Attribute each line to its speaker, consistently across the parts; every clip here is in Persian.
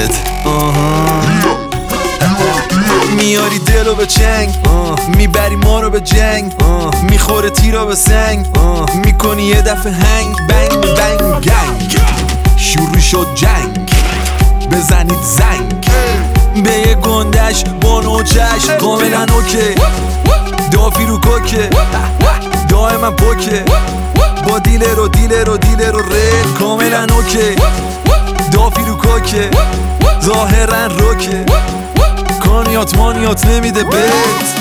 Speaker 1: میاری دلو به چنگ، میبری ما رو به جنگ، میخوره تیرو به سنگ، میکنی یه دفعه هنگ بنگ بنگ گنگ. شروع شد جنگ، بزنید زنگ به یه گندش با نوچش کاملا اوکی. دافی رو کوکه دائما پوکه، با دیلر و رد کاملا اوکی. دافی رو کوکه ظاهرا روکه، کانیات مانیات نمیده بهت.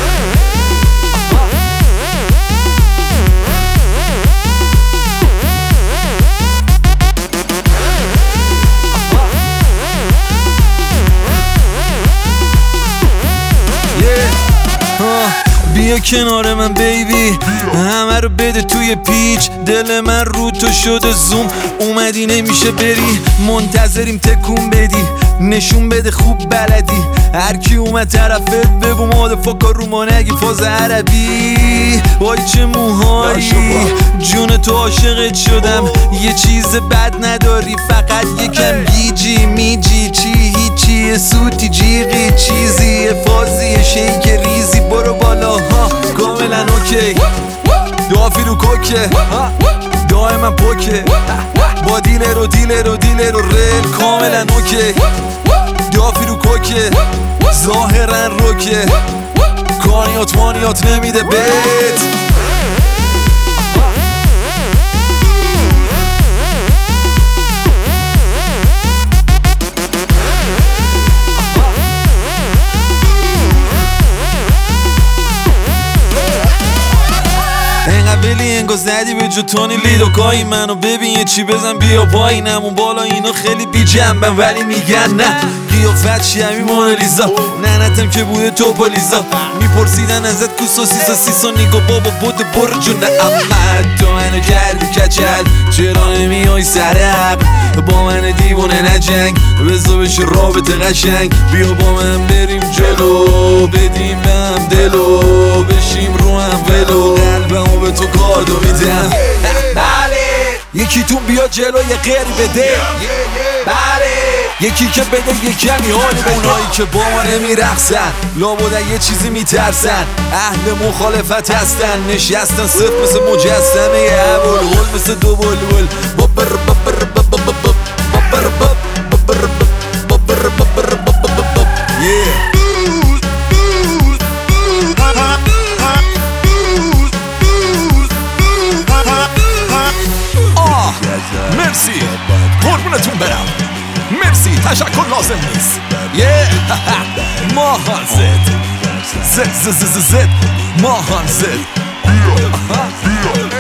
Speaker 1: بیا کنار من بیبی، همه رو بده توی پیچ. دل من رو تو شده زوم، اومدی نمیشه بری، منتظریم تکون بدی، نشون بده خوب بلدی. هر کی اومد طرفت بگو مادرفاکر رو ما نگی فاز عربی. وای چه موهایی، جون تو عاشقت شدم. یه چیز بد نداری، فقط یکم گیجی میجی. چی هیچی سوتی جیغی چیزی فازی شیک ریزی. برو بالا ها کاملا اوکی. دافی رو کوکه دائما پوکه، با دیلر و رل کاملا اوکی. دافی رو کوکه ظاهرا روکه، کانیات مانیات نمیده بهت. ولی انگار زدی به جو تونی لیدوکایی. منو ببین یه چی بزن بیا پایینم اون بالا. اینا خیلی بی جنبن ولی میگن نه قیافت چی همین مونالیزا. ننتم که بوده توپالیزا، میپرسیدن ازت کو سوسیسا سیسا نیگو بابا بوده برو جونه. اما تو منو کردی کچل، چرا نمیای سرم با من دیوونه نجنگ. بزا بشه رابطه قشنگ، بیا با من بریم جلو، بدیم هم دلو، بشیم رو هم ولو. قلبمو به تو کادو میدم. بله یکی تون بیا جلو یه غیری بده. بله یکی که بده یه کمی حالی به اونایی که با ما نمیرقصن، لابد یه چیزی میترسن، اهل مخالفت هستن، نشستن صرف مثل مجسمه یه ابوالهول، مثل دو بلبل. مرسی قربونتون برم، مرسی تشکر لازم نیست. ماهان زد ماهان زد.